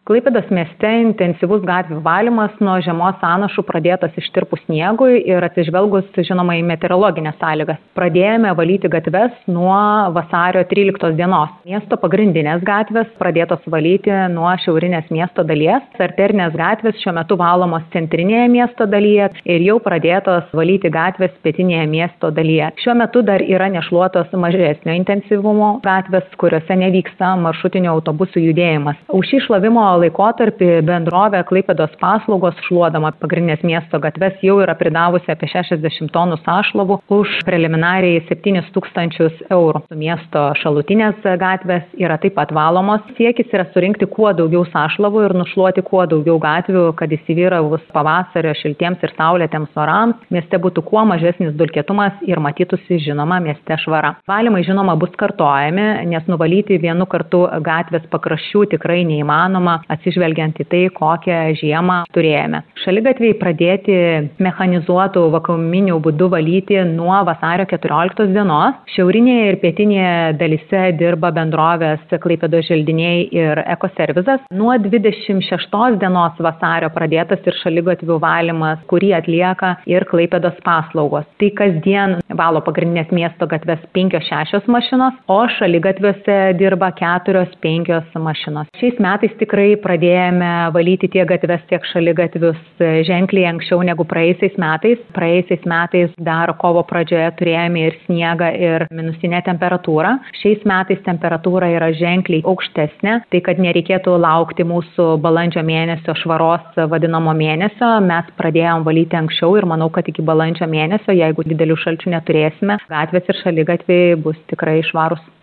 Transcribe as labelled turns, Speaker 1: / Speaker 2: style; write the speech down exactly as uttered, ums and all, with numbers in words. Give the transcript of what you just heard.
Speaker 1: Klaipėdos mieste intensyvus gatvių valymas nuo žiemos sąnašų pradėtas ištirpus sniegui ir atsižvelgus, žinoma, į meteorologinės sąlygas. Pradėjome valyti gatves nuo vasario tryliktos dienos. Miesto pagrindinės gatvės pradėtos valyti nuo šiaurinės miesto dalies. Arterinės gatvės šiuo metu valomos centrinėje miesto dalyje ir jau pradėtos valyti gatvės pietinėje miesto dalyje. Šiuo metu dar yra nešluotos mažesnio intensyvumo gatvės, kuriuose nevyksta maršrutinių autobusų judėjimas. Už šį šlavimo laikotarpį bendrovė Klaipėdos paslaugos šluodama pagrindinės miesto gatves jau yra pridavusi apie šešiasdešimt tonų sąšlavų už preliminariai septynis tūkstančius eurų. Miesto šalutinės gatvės yra taip pat valomos. Siekis yra surinkti kuo daugiau sąšlavų ir nušluoti kuo daugiau gatvių, kad įsivyravus pavasario šiltiems ir saulėtiems orams mieste būtų kuo mažesnis dulkėtumas ir matytųsi, žinoma, mieste švara. Valymai, žinoma, bus kartojami, nes nuvalyti vienu kartu gatvės pakraščių tikrai neįmanoma, atsižvelgiant į tai, kokią žiemą turėjome. Šaligatviai pradėti mechanizuotų vakuuminių būdų valyti nuo vasario keturioliktos dienos. Šiaurinėje ir pietinėje dalyse dirba bendrovės Klaipėdos želdiniai ir ekoservizas. Nuo dvidešimt šeštos dienos vasario pradėtas ir šaligatvių valymas, kurį atlieka ir Klaipėdos paslaugos. Tai kasdien valo pagrindinės miesto gatves penkios šešios mašinos, o šaligatviuose dirba keturios penkios mašinos. Šiais metais tikrai pradėjome valyti tiek gatves, tiek šaligatvius ženkliai anksčiau negu praėjusiais metais. Praėjusiais metais dar kovo pradžioje turėjome ir sniegą, ir minusinę temperatūrą. Šiais metais temperatūra yra ženkliai aukštesnė, tai kad nereikėtų laukti mūsų balandžio mėnesio švaros vadinamo mėnesio. Mes pradėjom valyti anksčiau ir manau, kad iki balandžio mėnesio, jeigu didelių šalčių neturėsime, gatvės ir šaligatviai bus tikrai švarūs.